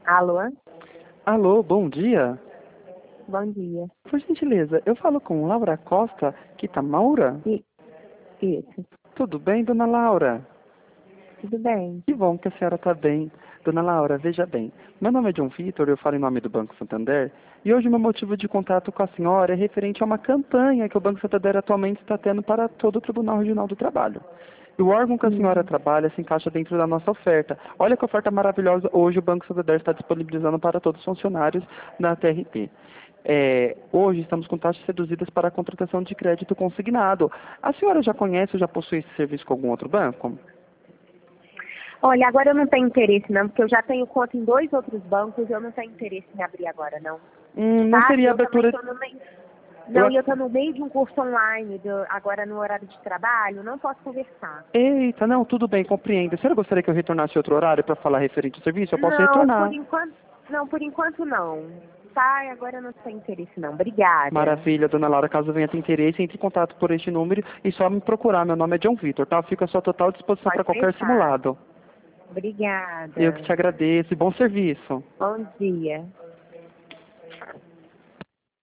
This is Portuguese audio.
Alô? Alô, bom dia. Bom dia. Por gentileza, eu falo com Laura Costa, Kitamaura? Isso. Tudo bem, dona Laura? Tudo bem? Que bom que a senhora está bem. Dona Laura, veja bem, meu nome é John Vitor, eu falo em nome do Banco Santander, e hoje meu motivo de contato com a senhora é referente a uma campanha que o Banco Santander atualmente está tendo para todo o Tribunal Regional do Trabalho. E o órgão que a senhora trabalha se encaixa dentro da nossa oferta. Olha que oferta maravilhosa hoje o Banco Santander está disponibilizando para todos os funcionários da TRT. Hoje estamos com taxas reduzidas para a contratação de crédito consignado. A senhora já conhece ou já possui esse serviço com algum outro banco? Olha, agora eu não tenho interesse não, porque eu já tenho conta em 2 outros bancos e eu não tenho interesse em abrir agora não. Não seria abertura... Não, e eu estou no meio de um curso online, agora no horário de trabalho, não posso conversar. Eita, não, tudo bem, compreendo. A senhora gostaria que eu retornasse outro horário para falar referente ao serviço? Eu posso Não, retornar. por enquanto não. Tá, agora eu não tenho interesse não. Obrigada. Maravilha, dona Laura, caso venha ter interesse, entre em contato por este número e só me procurar. Meu nome é John Vitor, tá? Eu fico à sua total disposição para qualquer simulado. Obrigada. Eu que te agradeço e bom serviço. Bom dia.